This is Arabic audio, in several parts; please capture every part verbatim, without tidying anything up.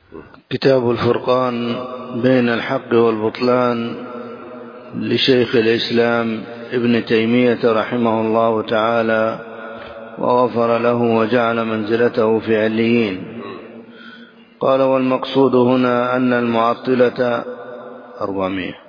كتاب الفرقان بين الحق والبطلان لشيخ الإسلام ابن تيمية رحمه الله تعالى وغفر له وجعل منزلته في عليين. قال: والمقصود هنا أن المعطلة أربعمائة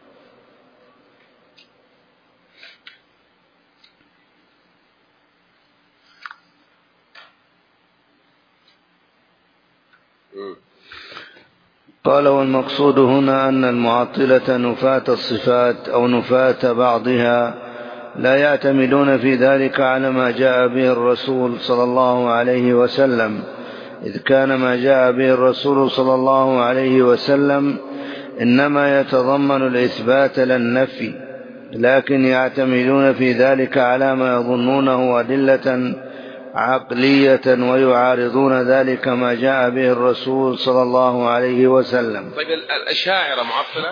قال: والمقصود هنا أن المعطلة نفاة الصفات أو نفاة بعضها لا يعتمدون في ذلك على ما جاء به الرسول صلى الله عليه وسلم، إذ كان ما جاء به الرسول صلى الله عليه وسلم إنما يتضمن الإثبات لا النفي، لكن يعتمدون في ذلك على ما يظنونه أدلة عقلية ويعارضون ذلك ما جاء به الرسول صلى الله عليه وسلم. طيب الأشاعرة معطلة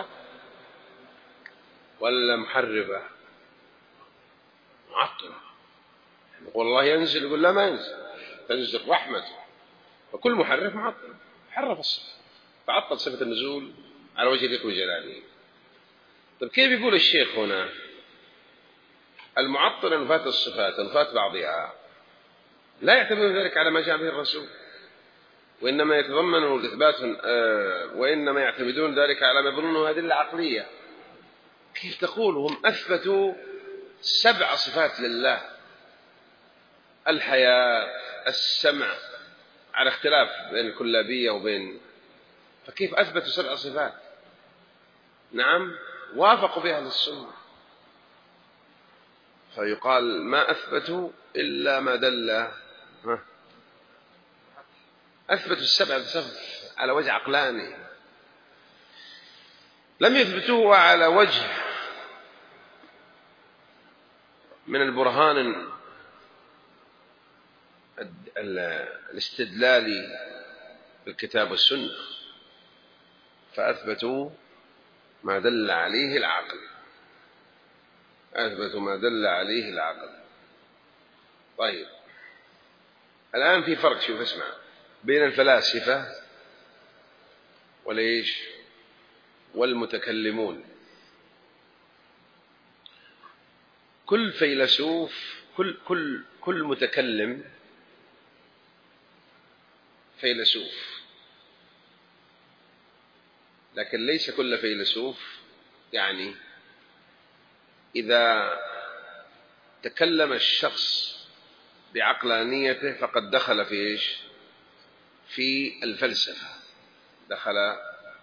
ولا محرفة؟ معطلة. يقول الله ينزل، يقول لا ما ينزل، تنزل رحمته، فكل محرف معطل، حرف الصفة، فعطل صفة النزول على وجه ذكر جلاله. طيب كيف يقول الشيخ هنا المعطل نفاة الصفات نفاة بعضها لا يعتمد ذلك على ما جاء به الرسول، وإنما يتضمن الإثبات، وإنما يعتمدون ذلك على ما يظنونه أدلة عقلية؟ كيف تقول هم أثبتوا سبع صفات لله: الحياة، السمع، على اختلاف بين الكلابية وبين، فكيف أثبتوا سبع صفات؟ نعم وافقوا بها للسنة، فيقال ما أثبتوا إلا ما دل، أثبتوا السبع صفات على وجه عقلاني، لم يثبتوه على وجه من البرهان الاستدلالي بالكتاب والسنة، فأثبتوا ما دل عليه العقل، أثبتوا ما دل عليه العقل. طيب الآن في فرق، شوف اسمع، بين الفلاسفة وليش والمتكلمون. كل فيلسوف، كل كل كل متكلم فيلسوف، لكن ليس كل فيلسوف. يعني إذا تكلم الشخص بعقلانيته فقد دخل في إيش؟ في الفلسفة، دخل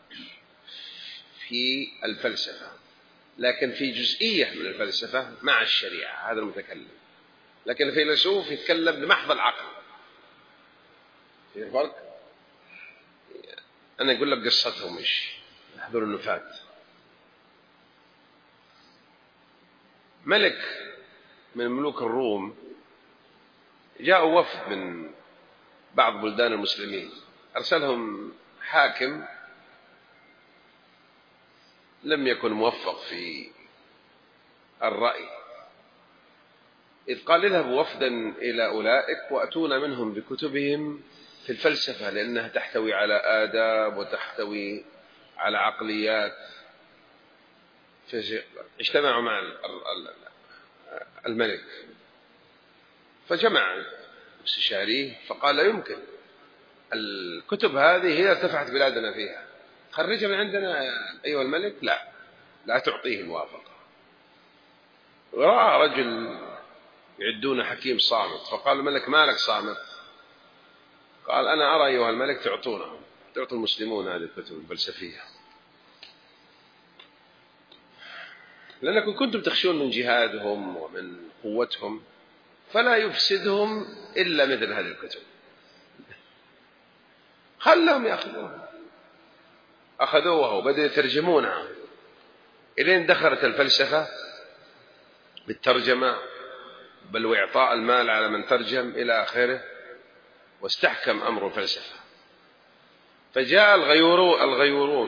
في الفلسفة، لكن في جزئية من الفلسفة مع الشريعة، هذا المتكلم. لكن الفيلسوف يتكلم بمحض العقل. في فرق. أنا أقول لك قصتهم إيش، هذول النفاة. ملك من ملوك الروم جاءوا وفد من بعض بلدان المسلمين، أرسلهم حاكم لم يكن موفق في الرأي، إذ قال: اذهبوا وفدا إلى أولئك وأتونا منهم بكتبهم في الفلسفة، لأنها تحتوي على آداب وتحتوي على عقليات. اجتمعوا مع الملك فجمع استشاريه فقال: لا يمكن، الكتب هذه هي ارتفعت بلادنا فيها، خرجها من عندنا أيها الملك. لا لا تعطيه الموافقة. ورأى رجل يعدون حكيم صامت، فقال الملك: ما لك صامت؟ قال: أنا أرى أيها الملك تعطونه، تعطوا المسلمون هذه الكتب الفلسفية، لأنكم كنتم تخشون من جهادهم ومن قوتهم، فلا يفسدهم إلا مثل هذه الكتب، خلهم يأخذوها. أخذوها وبدأوا يترجمونها، إلين دخلت الفلسفة بالترجمة، بل وإعطاء المال على من ترجم إلى آخره، واستحكم أمر الفلسفة. فجاء الغيورون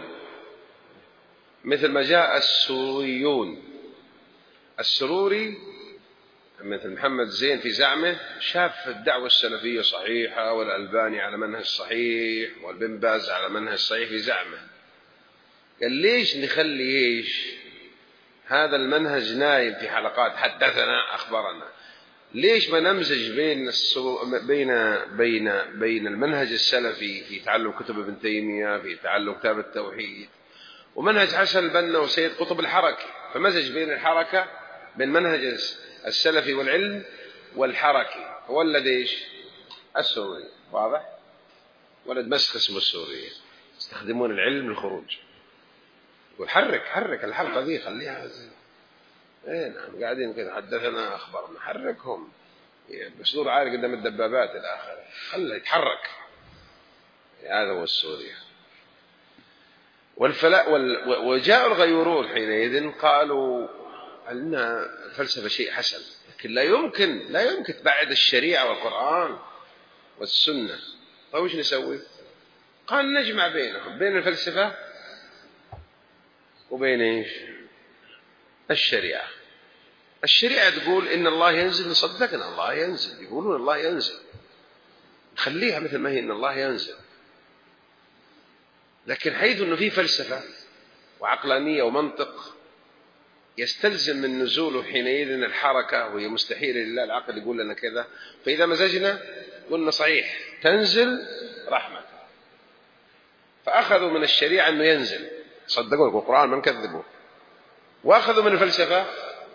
مثل ما جاء السروريون. السروري مثل محمد زين في زعمه شاف الدعوة السلفية صحيحة، والألباني على منهج صحيح، والبن باز على منهج صحيح في زعمه. قال ليش نخلي إيش هذا المنهج نايم في حلقات حدثنا أخبرنا؟ ليش ما نمزج بين بين بين بين المنهج السلفي في تعلم كتب ابن تيمية، في تعلم كتاب التوحيد، ومنهج حسن البنا وسيد قطب الحركي، فمزج بين الحركة بين منهج السلفي والعلم والحركي. ولد ايش؟ السوري. واضح؟ ولد مسخ اسمه السوري، يستخدمون العلم للخروج. يقول حرك حرك الحلقة دي خليها زي. ايه نعم قاعدين كذا حدثنا اخبرنا، حركهم بصدور عالي قدام الدبابات الى اخره، خله يتحرك. هذا هو السوري. والفلاء وال... وجاء الغيورون حينئذ قالوا أن الفلسفة شيء حسن، لكن لا يمكن لا يمكن تبعد الشريعة والقرآن والسنة. طيب وش نسوي؟ قال نجمع بينهم، بين الفلسفة وبين ايش؟ الشريعة. الشريعة تقول إن الله ينزل، نصدقنا الله ينزل، يقولون الله ينزل، خليها مثل ما هي إن الله ينزل. لكن حيث أنه في فلسفة وعقلانية ومنطق يستلزم من نزوله حينئذ الحركة، وهي مستحيلة لله العقل يقول لنا كذا، فإذا مزجنا قلنا صحيح تنزل رحمة، فأخذوا من الشريعة أنه ينزل، صدقوا القرآن ما نكذبوا، وأخذوا من الفلسفة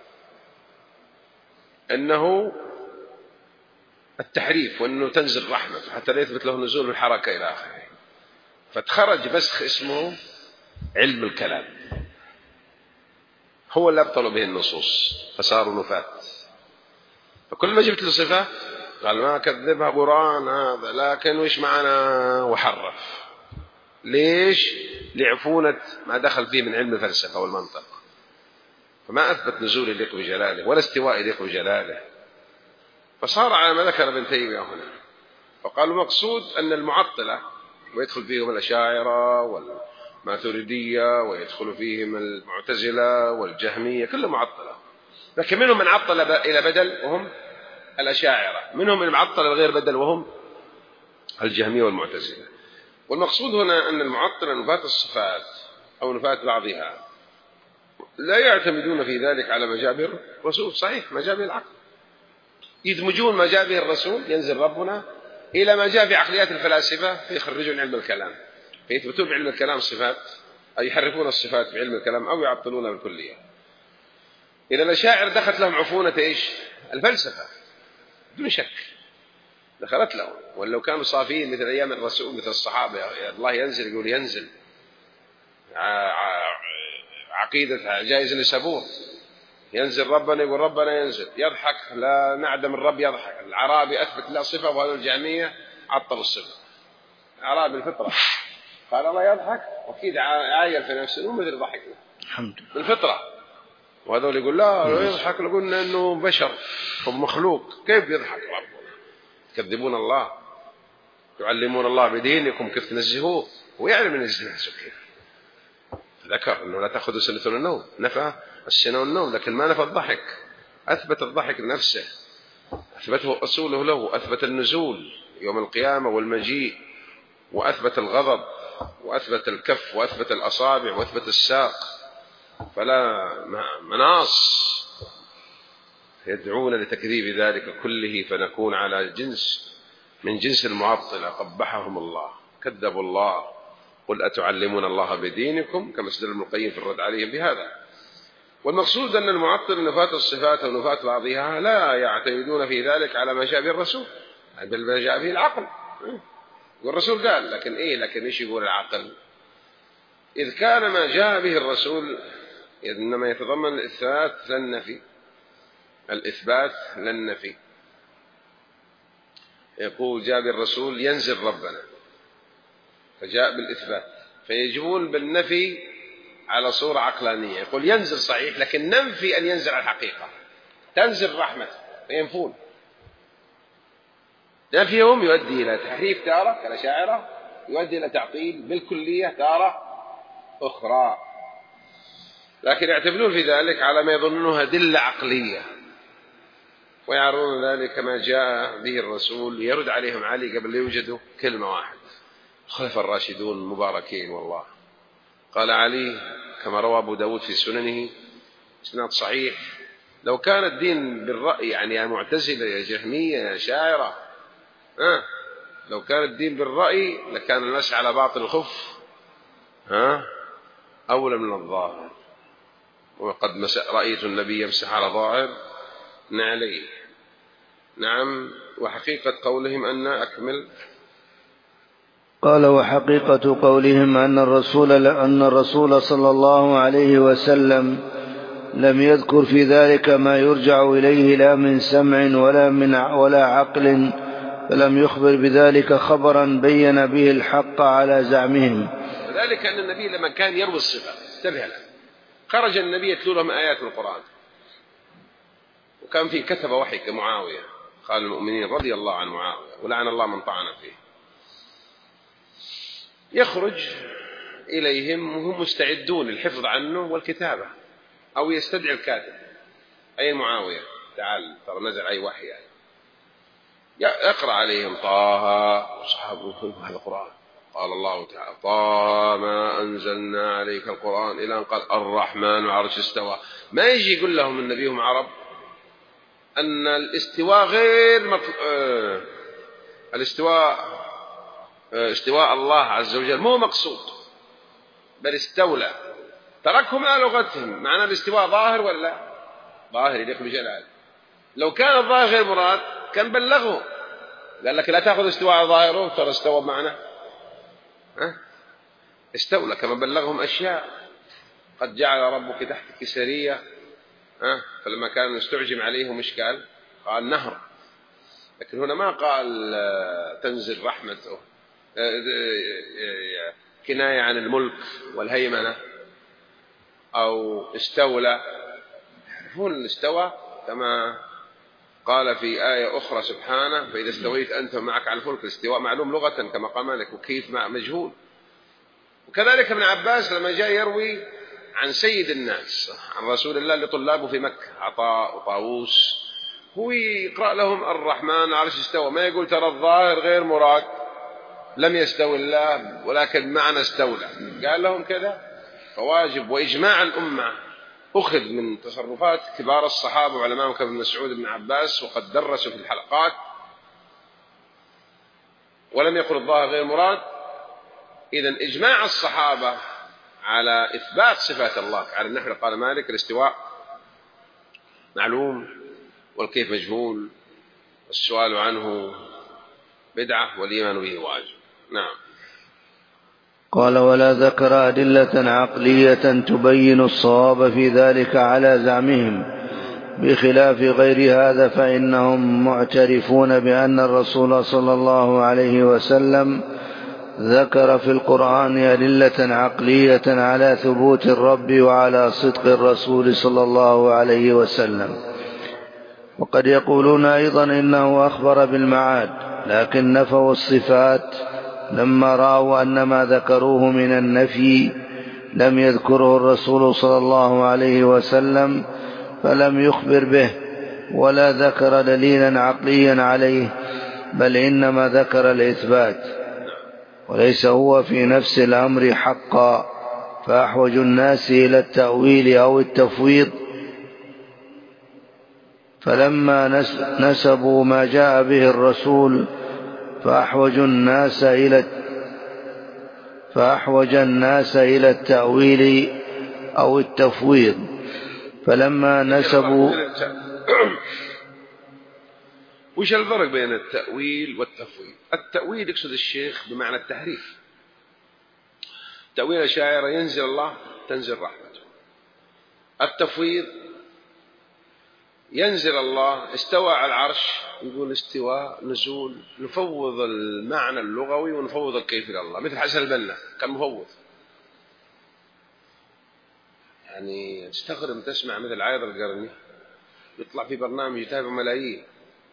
أنه التحريف وأنه تنزل رحمة حتى لا يثبت له نزول الحركة إلى آخره، فتخرج بسخ اسمه علم الكلام، هو اللي أبطلوا به النصوص فصاروا نفاة. فكل ما جبت له صفة قال ما كذبها قرآن هذا، لكن وش معنا وحرف. ليش؟ لعفونة ما دخل فيه من علم الفلسفة والمنطق، فما أثبت نزول يليق بجلاله ولا استواء يليق بجلاله، فصار على ما ذكر ابن تيمية هنا. فقالوا مقصود أن المعطلة، ويدخل فيهم الأشاعرة والماتريدية، ويدخل فيهم المعتزلة والجهمية، كل معطلة، لكن منهم من عطل إلى بدل وهم الأشاعرة، منهم من معطل الغير بدل وهم الجهمية والمعتزلة. والمقصود هنا أن المعطلة نفاة الصفات أو نفاة بعضها لا يعتمدون في ذلك على ما جاء به الرسول، صحيح ما جاء به العقل، يدمجون ما جاء به الرسول ينزل ربنا إلى ما جاء في عقليات الفلاسفة فيخرجون علم الكلام، فيثبتون بعلم الكلام صفات، أي يحرفون الصفات بعلم الكلام أو يعطلونها بالكلية. إذا الأشاعر دخلت لهم عفونة إيش؟ الفلسفة بدون شك دخلت لهم، ولو كانوا صافيين مثل أيام الرسول مثل الصحابة، الله ينزل يقول ينزل، عقيدة جائز لسبور، ينزل ربنا يقول ربنا ينزل، يضحك لا نعدم الرب يضحك. العرابي أثبت له صفة وهذا الجهمية عطل الصفة. عرابي الفطرة قال الله يضحك، وأكيد عايل في نفسه مثل ضحك الحمد لله بالفطرة، وهذا اللي يقول لا يضحك، قلنا إنه بشر ومخلوق، كيف يضحك ربنا؟ تكذبون الله، تعلمون الله بدينكم، كيف تنزهوه؟ ويعلم من الزنا كيف ذكر أنه لا تأخذ سنة النوم، نفى السنة والنوم، لكن ما نفى الضحك، أثبت الضحك لنفسه، أثبته أصوله له، أثبت النزول يوم القيامة والمجيء، وأثبت الغضب، وأثبت الكف، وأثبت الأصابع، وأثبت الساق، فلا مناص يدعون لتكذيب ذلك كله، فنكون على جنس من جنس المعطلة قبحهم الله، كذبوا الله. قل أتعلمون الله بدينكم، كما استدل ابن القيم في الرد عليهم بهذا. والمقصود أن المعطل نفاة الصفات ونفاة بعضها لا يعتمدون في ذلك على ما جاء به الرسول، بل ما جاء به العقل، والرسول قال، لكن إيه لكن إيش يقول العقل؟ إذ كان ما جاء به الرسول إنما يتضمن الإثبات لا النفي، الإثبات لا النفي. يقول جاء به الرسول ينزل ربنا، فجاء بالإثبات، فيجبون بالنفي على صورة عقلانية، يقول ينزل صحيح لكن ننفي أن ينزل على الحقيقة، تنزل رحمة، فينفون. نفيهم يؤدي إلى تحريف تارة كالأشاعرة، يؤدي إلى تعطيل بالكلية تارة أخرى، لكن يعتمدون في ذلك على ما يظنونه أدلة عقلية، ويعرضون ذلك كما جاء به الرسول، يرد عليهم علي قبل يوجدوا كلمة واحد. الخلفاء الراشدون المباركين والله. قال علي كما روى أبو داود في سننه إسناد صحيح: لو كان الدين بالرأي، يعني يا معتزلة يا جهمية يا شاعرة، ها لو كان الدين بالرأي لكان المسح على باطن الخف ها أولى من الظاهر، وقد رأيت النبي يمسح على ظاهر نعليه. نعم. وحقيقة قولهم أن أكمل قال: وحقيقة قولهم أن الرسول أن الرسول صلى الله عليه وسلم لم يذكر في ذلك ما يرجع إليه لا من سمع ولا من ولا عقل، فلم يخبر بذلك خبرا بين به الحق على زعمهم. وذلك أن النبي لما كان يروي الصفة، انتبه له، خرج النبي يتلو لهم آيات من القرآن، وكان في كتب وحي كمعاوية قال المؤمنين رضي الله عن معاوية ولعن الله من طعن فيه. يخرج إليهم وهم مستعدون للحفظ عنه والكتابة، أو يستدعي الكاتب أي معاوية تعال ترى نزل أي وحي يعني. يقرأ عليهم طه وصحابه هذا القرآن، قال الله تعالى طه ما أنزلنا عليك القرآن، إلى أن قال الرحمن عرش استوى. ما يجي يقول لهم النبي هم عرب أن الاستواء غير مطل... آه... الاستواء آه... استواء الله عز وجل مو مقصود، بل استولى. تركهم على لغتهم. معنى الاستواء ظاهر ولا ظاهر يليق بجلاله. لو كان الظاهر غير مراد كان بلغه، قال لك لا تأخذ استواء ظاهره ترى استوى معنا، ها استولى. كما بلغهم أشياء قد جعل ربك تحتك سرية، ها فلما كان استعجم عليهم إيش قال؟ قال نهر. لكن هنا ما قال تنزل رحمته، كناية عن الملك والهيمنة، أو استولى. يعرفون الاستوى كما قال في آية أخرى سبحانه فإذا استويت أنت معك على الفلك. الاستواء معلوم لغة كما قال مالك، وكيف مع مجهول. وكذلك ابن عباس لما جاء يروي عن سيد الناس عن رسول الله لطلابه في مكة عطاء وطاووس، هو يقرأ لهم الرحمن عرش استوى، ما يقول ترى الظاهر غير مراد لم يستوي الله ولكن معنى استولى، قال لهم كذا. فواجب وإجماع الأمة أخذ من تصرفات كبار الصحابة وعلماء كابن مسعود بن عباس، وقد درسوا في الحلقات ولم يقل الظاهر غير مراد. إذن إجماع الصحابة على إثبات صفات الله على النحو قال مالك الاستواء معلوم والكيف مجهول، والسؤال عنه بدعة والإيمان به واجب. نعم. قال: ولا ذكر أدلة عقلية تبين الصواب في ذلك على زعمهم، بخلاف غير هذا فإنهم معترفون بأن الرسول صلى الله عليه وسلم ذكر في القرآن أدلة عقلية على ثبوت الرب وعلى صدق الرسول صلى الله عليه وسلم. وقد يقولون أيضا إنه أخبر بالمعاد، لكن نفوا الصفات لما رأوا أن ما ذكروه من النفي لم يذكره الرسول صلى الله عليه وسلم فلم يخبر به ولا ذكر دليلا عقليا عليه، بل إنما ذكر الإثبات، وليس هو في نفس الأمر حقا. فأحوج الناس إلى التأويل أو التفويض، فلما نسبوا ما جاء به الرسول فأحوج الناس إلى فأحوج الناس إلى التأويل أو التفويض، فلما نسبوا. وش الفرق بين التأويل والتفويض؟ التأويل يقصد الشيخ بمعنى التحريف. تأويل الشاعر ينزل الله تنزل رحمته. التفويض ينزل الله استوى على العرش، يقول استواء نزول، نفوض المعنى اللغوي ونفوض الكيف إلى الله. مثل حسن البنا كان مفوض، يعني تستغرب تسمع مثل عايض القرني يطلع في برنامج يتابع ملايين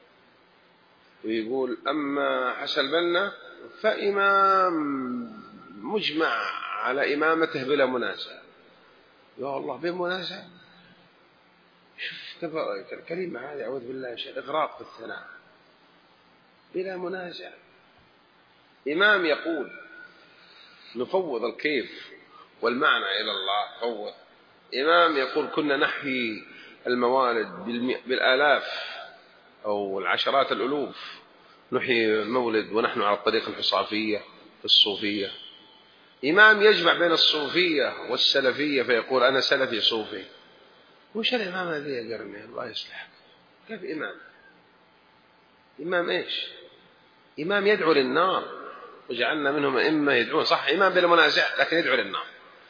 ويقول أما حسن البنا فإمام مجمع على إمامته بلا منازع. يا الله بين منازع، شوف الكلمة هذه أعوذ بالله شيء إغراق في الثناء بلا منازع. إمام يقول نفوض الكيف والمعنى إلى الله، فوض. إمام يقول كنا نحيي الموالد بالآلاف أو العشرات الألوف، نحيي المولد ونحن على الطريق الحصافية في الصوفية. إمام يجمع بين الصوفية والسلفية فيقول أنا سلفي صوفي. وش الإمام هذه يا قرني الله يصلحك؟ كيف إمام؟ إمام إيش؟ إمام يدعو للنار، وجعلنا منهم أئمة يدعون، صح إمام بلا منازع لكن يدعو للنار.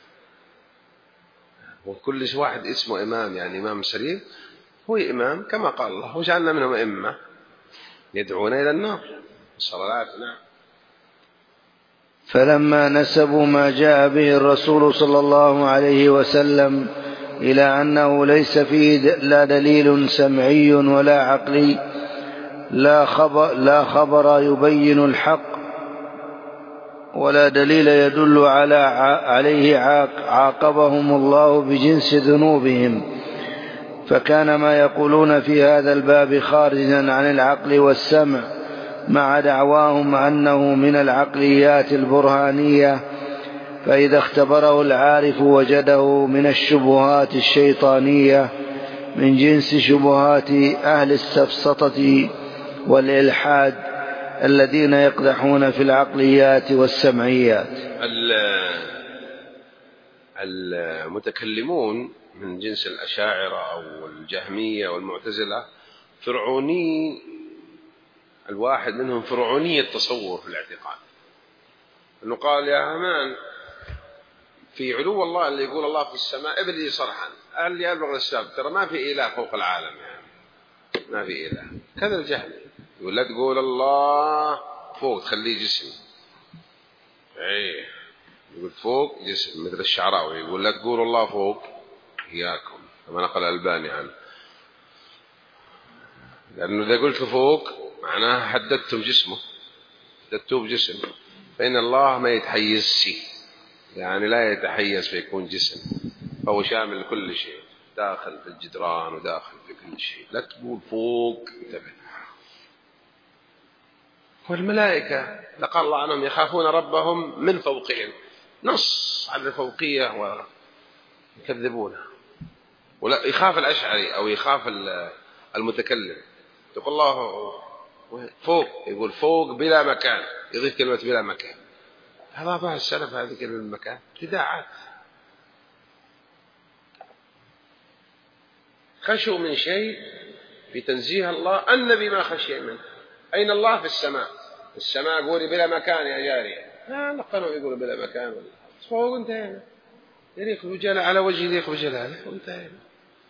وكل واحد اسمه إمام يعني إمام سليم هو إمام كما قال الله وجعلنا منهم أئمة يدعون إلى النار. الصلاة. نعم. فلما نسبوا ما جاء به الرسول صلى الله عليه وسلم إلى أنه ليس فيه لا دليل سمعي ولا عقلي، لا خبر, لا خبر يبين الحق، ولا دليل يدل على عليه، عاقبهم الله بجنس ذنوبهم. فكان ما يقولون في هذا الباب خارجا عن العقل والسمع، مع دعواهم أنه من العقليات البرهانية، فإذا اختبره العارف وجده من الشبهات الشيطانية من جنس شبهات أهل السفسطة والإلحاد الذين يقدحون في العقليات والسمعيات. المتكلمون من جنس الأشاعرة أو الجهمية والمعتزلة فرعوني، الواحد منهم فرعوني التصور في الاعتقاد، أنه قال يا هامان في علو الله اللي يقول الله في السماء ابلي صرحا قال لي أبلغ السبب، ترى ما في إله فوق العالم، يعني ما في إله. كذا الجهل يقول لا تقول الله فوق تخليه جسم، ايه يقول فوق جسم، مثل الشعراوي يقول لا تقول الله فوق إياكم، كما نقل الألباني عنه، لأنه إذا قلت فوق معناها حددتم جسمه، حددتوه بجسم، فإن الله ما يتحيز، يعني لا يتحيز فيكون جسم، فهو شامل لكل شيء، داخل في الجدران وداخل في كل شيء. لا تقول فوق، انتبه. والملائكة لقال الله عنهم يخافون ربهم من فوقهم، نص على الفوقية ويكذبونها. ولا يخاف الأشعري أو يخاف المتكلم يقول الله فوق، يقول فوق بلا مكان، يضيف كلمة بلا مكان. هذا بعض السلف هذه كلمة المكان ابتداعات. خشوا من شيء في تنزيه الله، النبي ما خشي منه. أين الله؟ في السماء. في السماء قولي بلا مكان يا جارية، لا نقنوا يقولوا بلا مكان، ولا فوق انتهينا، يليق بجلال على وجه يليق بجلاله وانتهينا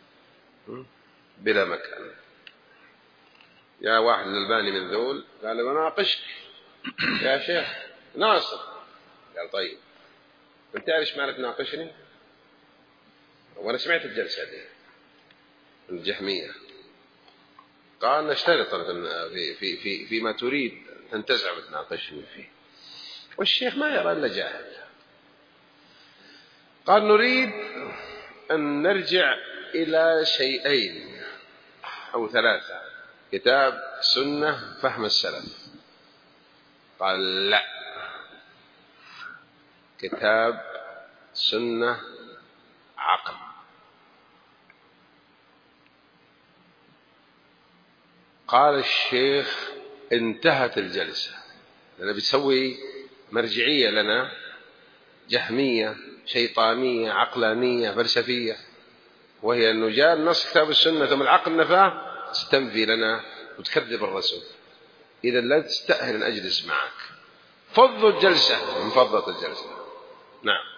بلا مكان. يا واحد الألباني من ذول قال له ناقشك يا شيخ ناصر، قال طيب انت عارف مالك ناقشني؟ وانا سمعت الجلسة دي الجهمية، قال نشترط في في في فيما تريد تنتزع وتناقشني فيه، والشيخ ما يرى الا جاهل. قال نريد ان نرجع الى شيئين او ثلاثة، كتاب سنة فهم السلف. قال لا، كتاب سنة عقل. قال الشيخ انتهت الجلسة، لأنه بيسوي مرجعية لنا جهمية شيطانية عقلانية فلسفية، وهي أنه جاء النص كتاب السنة ثم العقل نفاه، تستنفي لنا وتكذب الرسول. إذا لا تستأهل أن أجلس معك، فضوا الجلسة من فضة الجلسة. نعم.